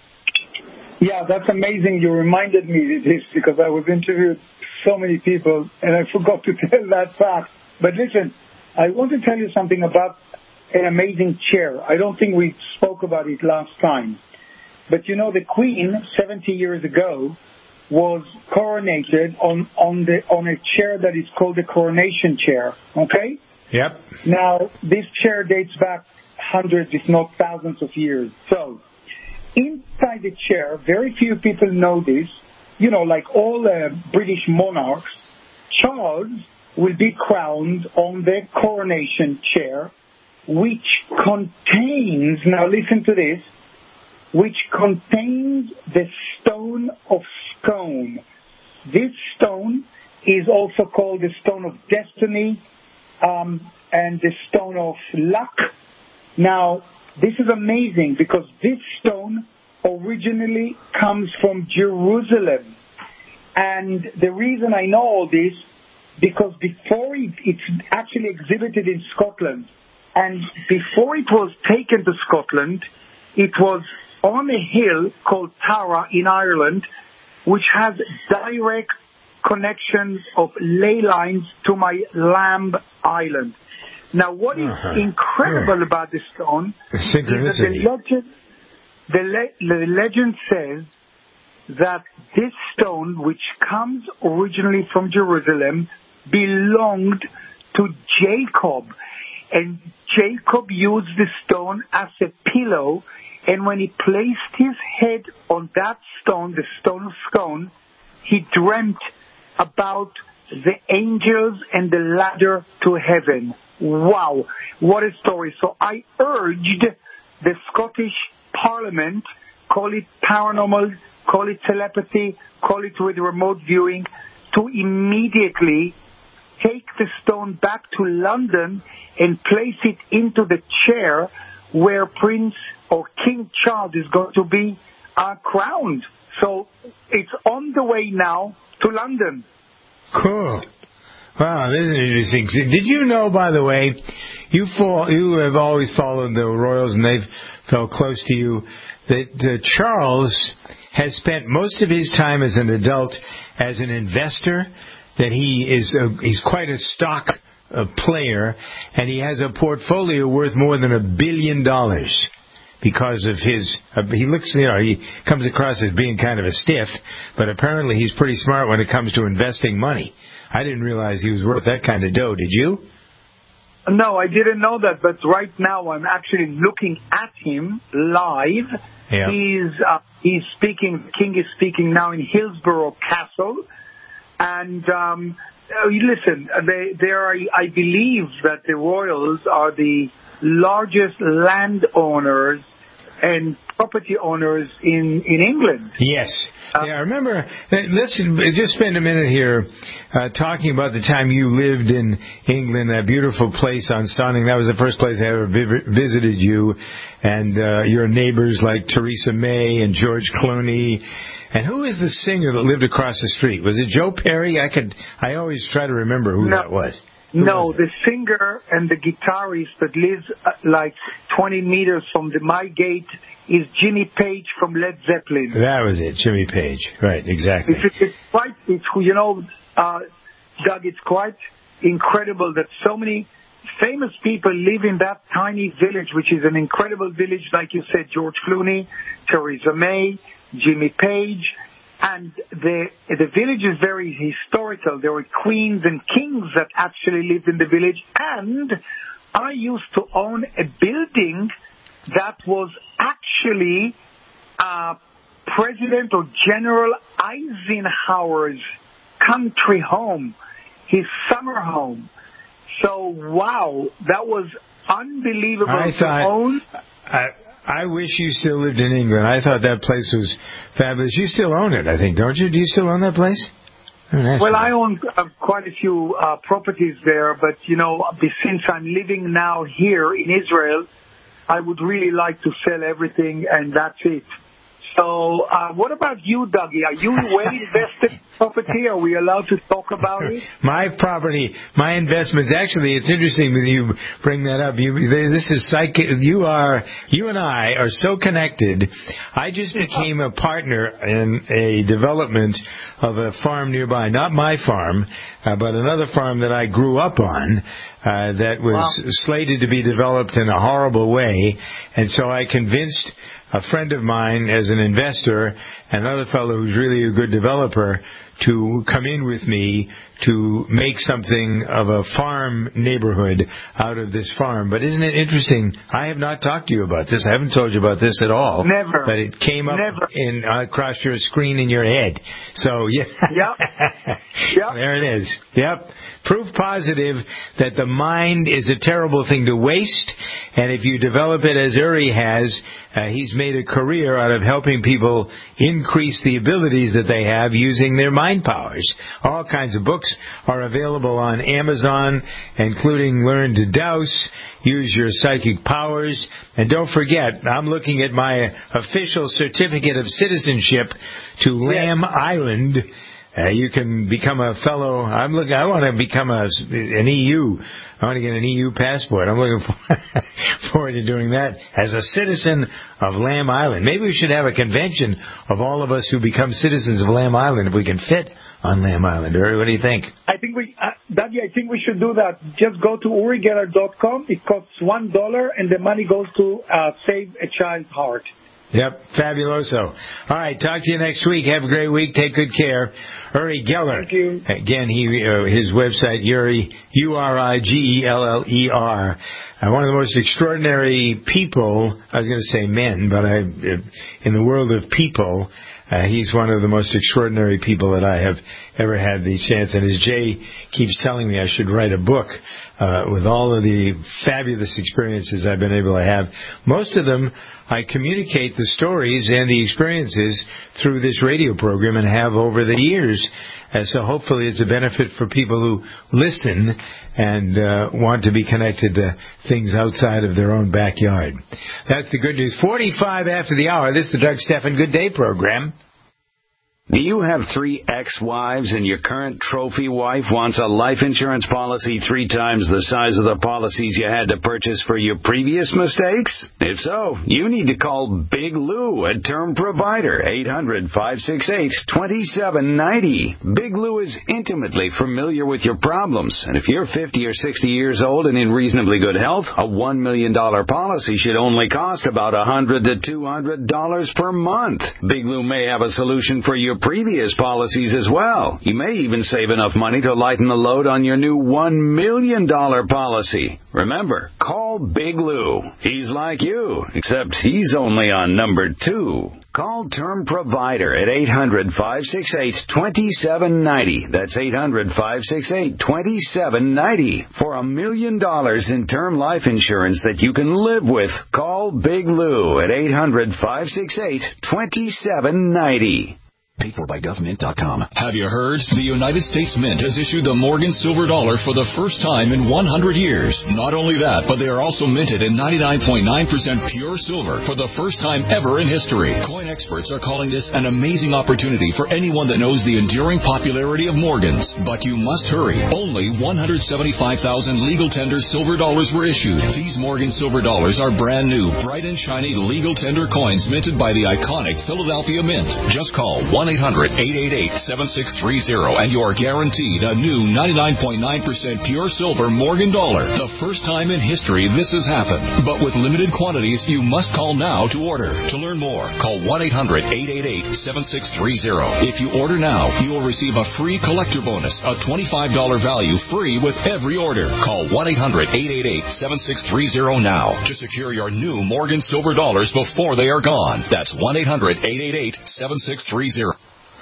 Yeah, that's amazing. You reminded me of this because I was interviewed so many people and I forgot to tell that fact. But listen, I want to tell you something about an amazing chair. I don't think we spoke about it last time. But you know, the Queen, seventy years ago, was coronated on, on, the, on a chair that is called the coronation chair, okay? Yep. Now, this chair dates back hundreds, if not thousands of years. So, inside the chair, very few people know this, you know, like all uh, British monarchs, Charles will be crowned on the coronation chair, which contains, now listen to this, which contains the stone of Scone. This stone is also called the stone of destiny um, and the stone of luck. Now, this is amazing because this stone originally comes from Jerusalem. And the reason I know all this, because before it, it's actually exhibited in Scotland, and before it was taken to Scotland, it was on a hill called Tara in Ireland, which has direct connections of ley lines to my Lamb Island. Now, what is uh-huh. incredible yeah. about this stone is that the legend, the, le- the legend says that this stone, which comes originally from Jerusalem, belonged to Jacob. And Jacob used the stone as a pillow, and when he placed his head on that stone, the stone of Scone, he dreamt about the angels and the ladder to heaven. Wow, what a story. So I urged the Scottish Parliament, call it paranormal, call it telepathy, call it with remote viewing, to immediately take the stone back to London and place it into the chair where Prince or King Charles is going to be uh, crowned. So it's on the way now to London. Cool. Wow, this is interesting. Did you know, by the way, you fall, you have always followed the royals and they've felt close to you, that uh, Charles has spent most of his time as an adult as an investor, that he is a, he's quite a stock uh, player, and he has a portfolio worth more than a billion dollars. because of his, uh, he looks, you know, he comes across as being kind of a stiff, but apparently he's pretty smart when it comes to investing money. I didn't realize he was worth that kind of dough. Did you? No, I didn't know that, but right now I'm actually looking at him live. Yeah. He's uh, he's speaking, the king is speaking now in Hillsborough Castle. And um, uh, listen, they, they are, I believe that the royals are the largest landowners and property owners in, in England. Yes. Uh, yeah, I remember, let's just spend a minute here uh, talking about the time you lived in England, that beautiful place on Sonning. That was the first place I ever vi- visited you. And uh, your neighbors like Theresa May and George Clooney. And who is the singer that lived across the street? Was it Joe Perry? I could. I always try to remember who no, that was. Who no, was the singer and the guitarist that lives uh, like twenty meters from the my gate is Jimmy Page from Led Zeppelin. That was it, Jimmy Page. Right, exactly. It's, it's quite, it's, you know, uh, Doug, it's quite incredible that so many famous people live in that tiny village, which is an incredible village, like you said, George Clooney, Theresa May, Jimmy Page, and the the village is very historical. There were queens and kings that actually lived in the village, and I used to own a building that was actually uh, President or General Eisenhower's country home, his summer home. So, wow, that was unbelievable I to thought, own. I, I wish you still lived in England. I thought that place was fabulous. You still own it, I think, don't you? Do you still own that place? Well, I own uh, quite a few uh, properties there, but, you know, since I'm living now here in Israel, I would really like to sell everything, and that's it. So, uh, what about you, Dougie? Are you well invested in property? Are we allowed to talk about it? My property, my investments. Actually, it's interesting that you bring that up. You, this is psychic. You are, you and I are so connected. I just became a partner in a development of a farm nearby. Not my farm, uh, but another farm that I grew up on. Uh, that was wow. slated to be developed in a horrible way, and so I convinced a friend of mine as an investor, another fellow who's really a good developer, to come in with me to make something of a farm neighborhood out of this farm. But isn't it interesting? I have not talked to you about this. I haven't told you about this at all. Never. But it came up Never. in uh, across your screen in your head. So, yeah. Yep. Yep. There it is. Yep. Proof positive that the mind is a terrible thing to waste, and if you develop it as Uri has, uh, he's made a career out of helping people increase the abilities that they have using their mind powers. All kinds of books are available on Amazon, including Learn to Douse, Use Your Psychic Powers, and don't forget, I'm looking at my official certificate of citizenship to Lamb yes. Island. Uh, you can become a fellow. I'm looking. I want to become a an E U. I want to get an E U passport. I'm looking for, forward to doing that as a citizen of Lamb Island. Maybe we should have a convention of all of us who become citizens of Lamb Island if we can fit on Lamb Island. Uri, what do you think? I think we, uh, Dougie, I think we should do that. Just go to uri geller dot com. It costs one dollar, and the money goes to uh, Save a Child's Heart. Yep, fabuloso. All right, talk to you next week. Have a great week. Take good care. Uri Geller. Thank you. Again, he uh, his website, Uri, U R I G E L L E R. Uh, one of the most extraordinary people, I was going to say men, but I, uh, in the world of people, uh, he's one of the most extraordinary people that I have ever had the chance. And as Jay keeps telling me, I should write a book uh, with all of the fabulous experiences I've been able to have. Most of them, I communicate the stories and the experiences through this radio program and have over the years. Uh, so hopefully it's a benefit for people who listen and uh, want to be connected to things outside of their own backyard. That's the good news. forty-five after the hour. This is the Doug Stephan Good Day program. Do you have three ex-wives and your current trophy wife wants a life insurance policy three times the size of the policies you had to purchase for your previous mistakes? If so, you need to call Big Lou at Term Provider, eight hundred, five six eight, two seven nine zero. Big Lou is intimately familiar with your problems, and if you're fifty or sixty years old and in reasonably good health, a one million dollars policy should only cost about one hundred to two hundred dollars per month. Big Lou may have a solution for your previous policies as well. You may even save enough money to lighten the load on your new one million dollars policy. Remember, call Big Lou. He's like you, except he's only on number two. Call Term Provider at eight hundred, five six eight, two seven nine zero. That's eight hundred, five six eight, two seven nine zero. For a million dollars in term life insurance that you can live with, call Big Lou at eight hundred, five six eight, two seven nine zero. Paid for by government dot com. Have you heard? The United States Mint has issued the Morgan Silver Dollar for the first time in one hundred years. Not only that, but they are also minted in ninety-nine point nine percent pure silver for the first time ever in history. Coin experts are calling this an amazing opportunity for anyone that knows the enduring popularity of Morgans. But you must hurry. Only one hundred seventy-five thousand legal tender silver dollars were issued. These Morgan Silver Dollars are brand new, bright and shiny legal tender coins minted by the iconic Philadelphia Mint. Just call one eight hundred, eight eight eight, seven six three zero and you are guaranteed a new ninety-nine point nine percent pure silver Morgan dollar. The first time in history this has happened. But with limited quantities, you must call now to order. To learn more, call one eight hundred, eight eight eight, seven six three zero. If you order now, you will receive a free collector bonus, a twenty-five dollars value free with every order. Call one eight hundred, eight eight eight, seven six three zero now to secure your new Morgan Silver Dollars before they are gone. That's one eight hundred, eight eight eight, seven six three zero.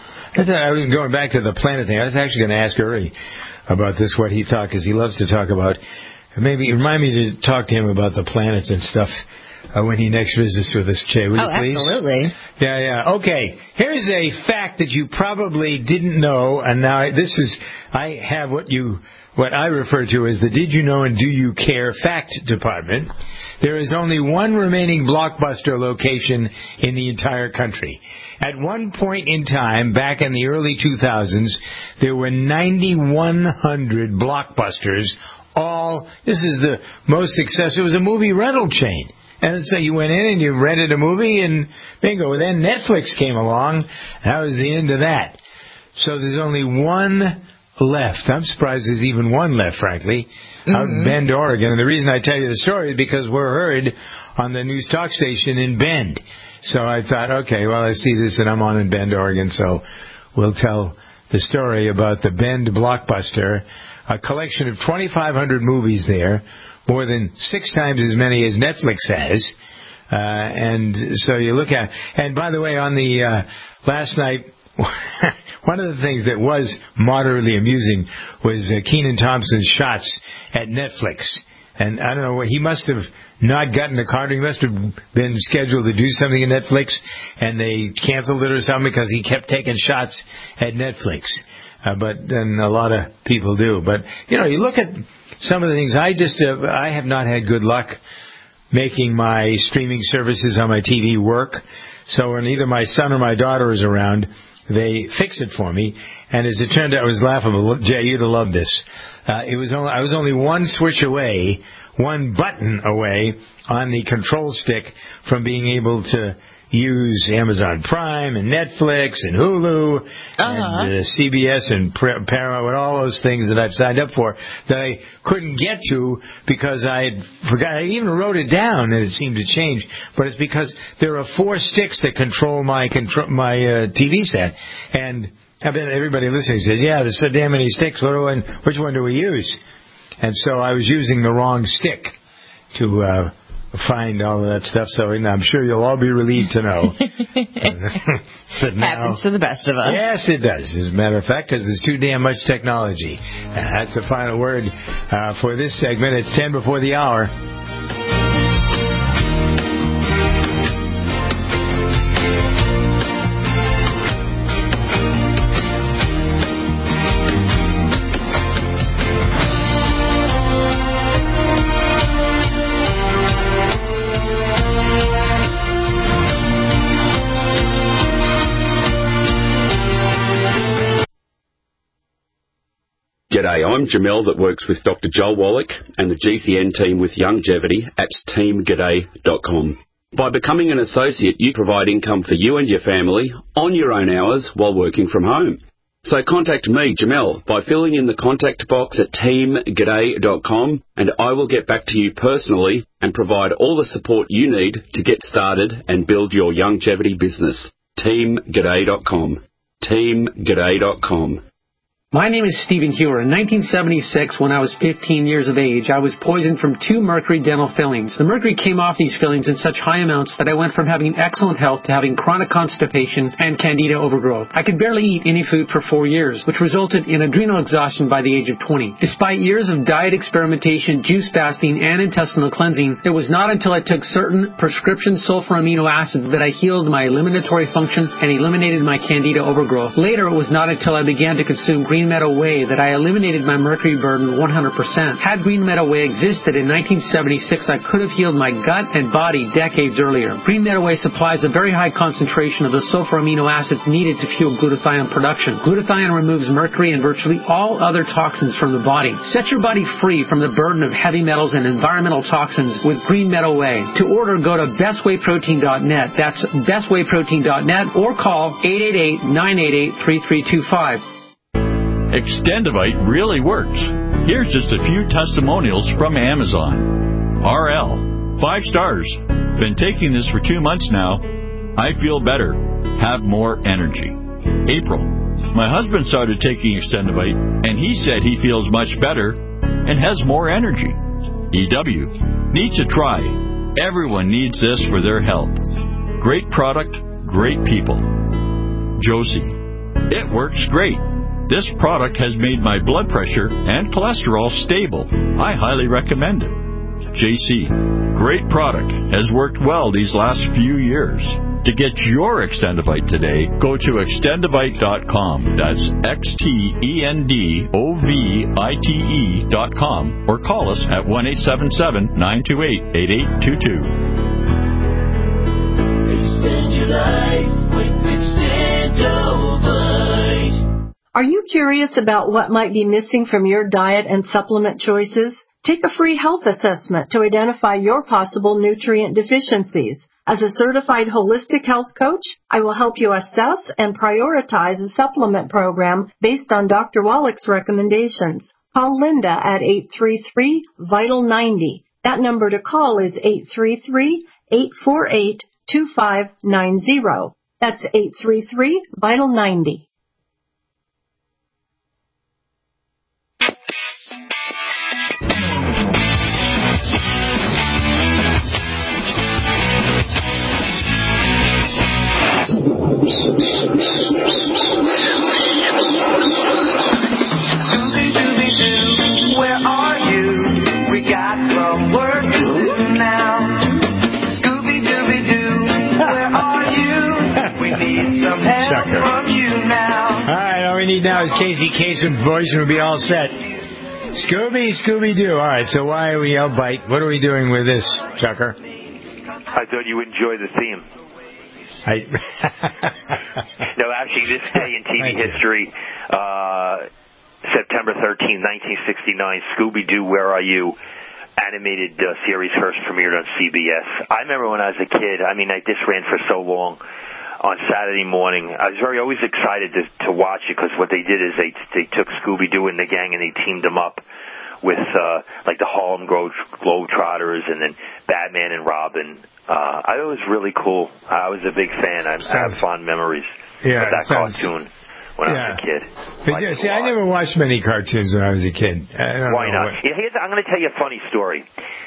I thought I was going back to the planet thing. I was actually going to ask Uri about this, what he thought, because he loves to talk about. Maybe remind me to talk to him about the planets and stuff uh, when he next visits with us, Che. Will oh, you please? Absolutely. Yeah, yeah. Okay. Here's a fact that you probably didn't know, and now I, this is I have what you what I refer to as the Did You Know and Do You Care fact department. There is only one remaining Blockbuster location in the entire country. At one point in time, back in the early two thousands, there were nine thousand one hundred Blockbusters. All, this is the most successful. It was a movie rental chain. And so you went in and you rented a movie and bingo. Then Netflix came along. That was the end of that. So there's only one left. I'm surprised there's even one left, frankly, mm-hmm. out in Bend, Oregon. And the reason I tell you the story is because we're heard on the news talk station in Bend. So I thought, okay, well, I see this and I'm on in Bend, Oregon, so we'll tell the story about the Bend Blockbuster, a collection of twenty-five hundred movies there, more than six times as many as Netflix has. Uh, and so you look at, and by the way, on the uh, last night, one of the things that was moderately amusing was uh, Kenan Thompson's shots at Netflix. And I don't know, he must have not gotten a card. He must have been scheduled to do something at Netflix, and they canceled it or something because he kept taking shots at Netflix. Uh, but then a lot of people do. But, you know, you look at some of the things. I just, uh, I have not had good luck making my streaming services on my T V work. So when either my son or my daughter is around, they fix it for me. And as it turned out, it was laughable. Jay, you'd have loved this. Uh, it was only, I was only one switch away, one button away on the control stick from being able to use Amazon Prime and Netflix and Hulu uh-huh. and uh, C B S and Paramount and all those things that I've signed up for that I couldn't get to because I forgot. I even wrote it down and it seemed to change, but it's because there are four sticks that control my control my uh, T V set, and I bet everybody listening says, "Yeah, there's so damn many sticks. What do I, which one do we use?" And so I was using the wrong stick to uh, find all of that stuff. So I'm sure you'll all be relieved to know. But now, happens to the best of us. Yes, it does, as a matter of fact, because there's too damn much technology. And that's the final word uh, for this segment. It's ten before the hour. G'day, I'm Jamel that works with Doctor Joel Wallach and the G C N team with Longevity at team g'day dot com. By becoming an associate, you provide income for you and your family on your own hours while working from home. So contact me, Jamel, by filling in the contact box at team g'day dot com, and I will get back to you personally and provide all the support you need to get started and build your longevity business. team g'day dot com. team g'day dot com. My name is Stephen Hewer. In nineteen seventy-six, when I was fifteen years of age, I was poisoned from two mercury dental fillings. The mercury came off these fillings in such high amounts that I went from having excellent health to having chronic constipation and candida overgrowth. I could barely eat any food for four years, which resulted in adrenal exhaustion by the age of twenty. Despite years of diet experimentation, juice fasting, and intestinal cleansing, it was not until I took certain prescription sulfur amino acids that I healed my eliminatory function and eliminated my candida overgrowth. Later, it was not until I began to consume green Green Meadow Whey that I eliminated my mercury burden one hundred percent. Had Green Meadow Whey existed in nineteen seventy-six, I could have healed my gut and body decades earlier. Green Meadow Whey supplies a very high concentration of the sulfur amino acids needed to fuel glutathione production. Glutathione removes mercury and virtually all other toxins from the body. Set your body free from the burden of heavy metals and environmental toxins with Green Meadow Whey. To order, go to best way protein dot net. That's best way protein dot net or call eight eight eight, nine eight eight, three three two five. Extendivite really works. Here's just a few testimonials from Amazon. R L, five stars. Been taking this for two months now. I feel better. Have more energy. April, my husband started taking Extendivite, and he said he feels much better and has more energy. E W, need to try. Everyone needs this for their health. Great product, great people. Josie, it works great. This product has made my blood pressure and cholesterol stable. I highly recommend it. J C, great product. Has worked well these last few years. To get your Extendivite today, go to extendivite dot com. That's X T E N D O V I T E dot com. Or call us at one eight seven seven, nine two eight, eight eight two two. Extend your life with Extendivite. Are you curious about what might be missing from your diet and supplement choices? Take a free health assessment to identify your possible nutrient deficiencies. As a certified holistic health coach, I will help you assess and prioritize a supplement program based on Doctor Wallach's recommendations. Call Linda at eight three three, vital ninety. That number to call is eight three three, eight four eight, two five nine zero. That's eight three three, vital ninety. Scooby-Dooby-Doo, where are you? We got some work to do now. Scooby-Dooby-Doo, where are you? We need some help Chucker. from you now. All right, all we need now is Casey Kasem's voice, and we'll be all set. Scooby, Scooby-Doo. All right, so why are we out bite? What are we doing with this, Chucker? I thought you would enjoy the theme. I no, actually, this day in T V history, uh, September thirteenth, nineteen sixty-nine, Scooby-Doo, Where Are You? Animated uh, series first premiered on C B S. I remember when I was a kid, I mean, I, this ran for so long. On Saturday morning, I was very always excited to, to watch it because what they did is they they took Scooby-Doo and the gang and they teamed them up with uh, like the Harlem Globetrotters and then Batman and Robin. Uh, I thought it was really cool. I was a big fan. I, I have fond memories yeah, of that sounds, cartoon when yeah. I was a kid. But yeah, see, I never watched many cartoons when I was a kid. I don't Why know not? Yeah, here's, I'm going to tell you a funny story.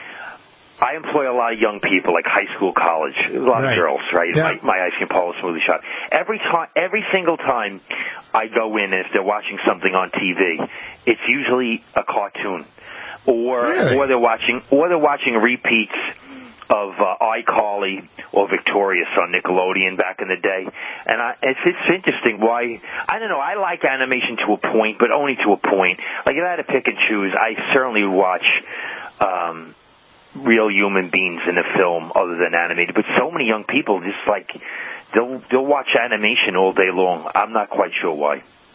I employ a lot of young people, like high school, college, a lot right. of girls, right? Yeah. My, my ice cream parlor smoothie shop. Every time, every single time I go in, and if they're watching something on T V, it's usually a cartoon, or really? or they're watching, or they're watching repeats of uh, iCarly or Victorious on Nickelodeon back in the day. And I, it's, it's interesting why, I don't know, I like animation to a point, but only to a point. Like if I had to pick and choose, I certainly would watch um, real human beings in a film other than animated. But so many young people just like, they'll, they'll watch animation all day long. I'm not quite sure why.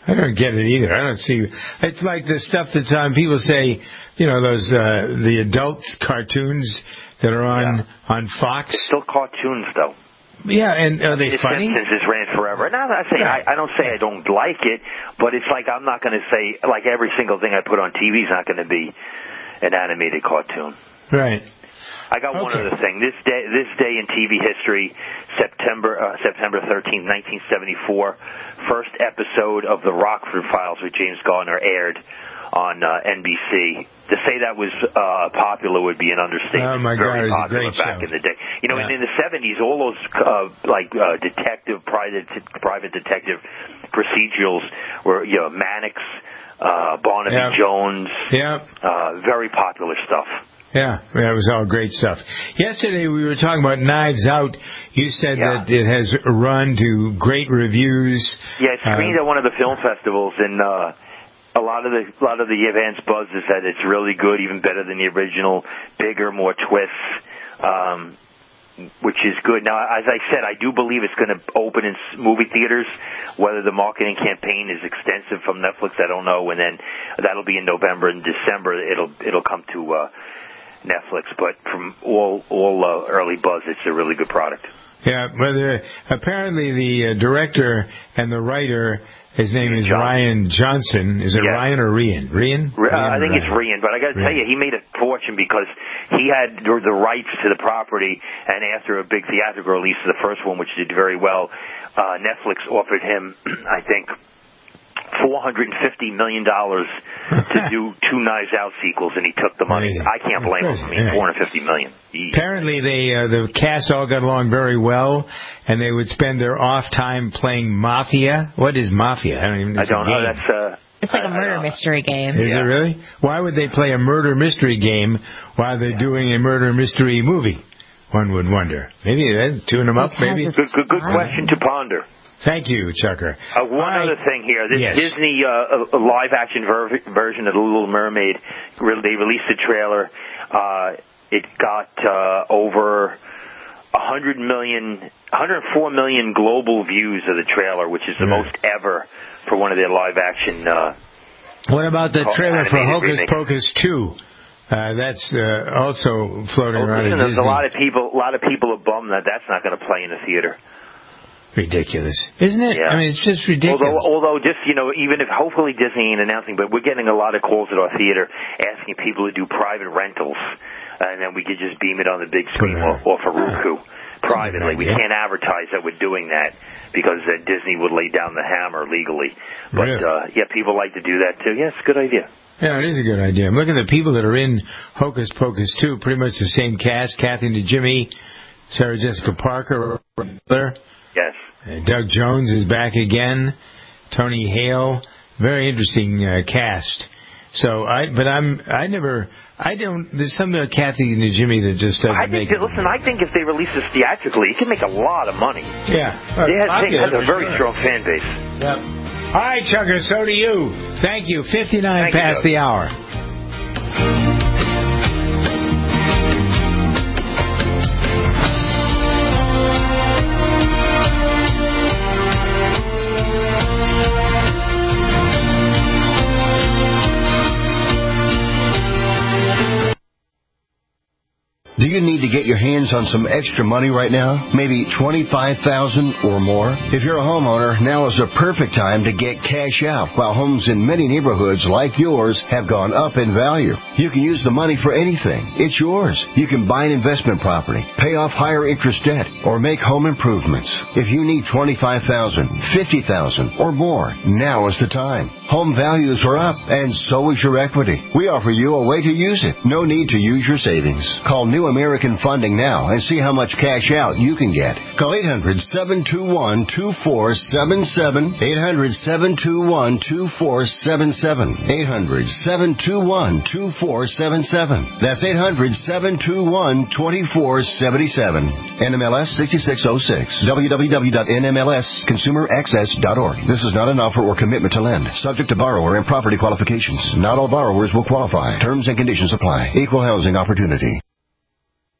I don't get it either. I don't see. It's like the stuff that's on. People say, you know, those uh, the adult cartoons that are on yeah. on Fox. It's still cartoons, though. Yeah, and are they the funny? The Simpsons has ran forever. And I'm not saying I, I don't say I don't like it, but it's like I'm not going to say like every single thing I put on T V is not going to be an animated cartoon. Right. I got okay. one other thing. This day, this day in T V history, September uh, September thirteenth, nineteen seventy-four, first episode of The Rockford Files with James Garner aired on uh, N B C. To say that was uh, popular would be an understatement. Oh my Very God, it was a popular great back show. in the day. You know, yeah. in, in the seventies, all those uh, like uh, detective, private, private detective procedurals were, you know, Mannix, uh, Barnaby yep. Jones. Yeah. Uh, very popular stuff. Yeah, that was all great stuff. Yesterday we were talking about Knives Out. You said yeah. that it has run to great reviews. Yeah, it screened uh, at one of the film festivals, and uh, a lot of the a lot of the advanced buzz is that it's really good, even better than the original, bigger, more twists, um, which is good. Now, as I said, I do believe it's going to open in movie theaters. Whether the marketing campaign is extensive from Netflix, I don't know. And then that'll be in November and December. It'll it'll come to uh, Netflix, but from all all uh, early buzz, it's a really good product. Yeah, but uh, apparently the uh, director and the writer, his name is Johnson. Ryan Johnson. Is it yeah. Ryan or Rian? Rian? Uh, I think it's Rian, but I got to tell you, he made a fortune because he had the, the rights to the property, and after a big theatrical release of the first one, which did very well, uh, Netflix offered him, I think, four hundred fifty million dollars to do two Knives Out sequels, and he took the money. I can't blame him. I mean, four hundred fifty million dollars. Apparently, they uh, the cast all got along very well, and they would spend their off time playing Mafia. What is Mafia? I don't even. I don't know. Game. That's uh. It's like a murder mystery game. Is yeah. it really? Why would they play a murder mystery game while they're yeah. doing a murder mystery movie? One would wonder. Maybe they're tuning them up. Maybe. Good, good, good question to ponder. Thank you, Chucker. Uh, one right. other thing here. This yes. Disney uh, live-action ver- version of The Little Mermaid, re- they released a trailer. Uh, it got uh, over one hundred million, one hundred four million global views of the trailer, which is the yeah. most ever for one of their live-action uh What about the trailer for Hocus remake. Pocus two? Uh, that's uh, also floating oh, around listen, in there's Disney. a lot of people. A lot of people are bummed that that's not going to play in the theater. Ridiculous, isn't it? Yeah. I mean, it's just ridiculous. Although, although, just you know, even if hopefully Disney ain't announcing, but we're getting a lot of calls at our theater asking people to do private rentals, and then we could just beam it on the big screen or, or for Roku privately. We can't advertise that we're doing that because uh, Disney would lay down the hammer legally. But really? uh, yeah, people like to do that too. Yeah, it's a good idea. Yeah, it is a good idea. I'm looking at the people that are in Hocus Pocus two, pretty much the same cast: Kathy Najimy, Sarah Jessica Parker, yes. Uh, Doug Jones is back again. Tony Hale. Very interesting uh, cast. So I, but I'm, I never, I don't. There's something about Kathy Najimy that just doesn't I think make. That, listen, I think if they release this theatrically, it can make a lot of money. Yeah, uh, it has, it has a very sure. strong fan base. Yep. All right, Chucker. So do you. Thank you. Fifty-nine Thank past you, the hour. Do you need to get your hands on some extra money right now? Maybe twenty-five thousand dollars or more? If you're a homeowner, now is the perfect time to get cash out while homes in many neighborhoods like yours have gone up in value. You can use the money for anything. It's yours. You can buy an investment property, pay off higher interest debt, or make home improvements. If you need twenty-five thousand dollars, fifty thousand dollars or more, now is the time. Home values are up, and so is your equity. We offer you a way to use it. No need to use your savings. Call New American Funding now and see how much cash out you can get. Call eight hundred, seven two one, two four seven seven, eight hundred, seven two one, two four seven seven, eight hundred, seven two one, two four seven seven. That's eight hundred, seven two one, two four seven seven. N M L S sixty-six oh six. w w w dot n m l s consumer access dot org. This is not an offer or commitment to lend. Subject to borrower and property qualifications. Not all borrowers will qualify. Terms and conditions apply. Equal housing opportunity.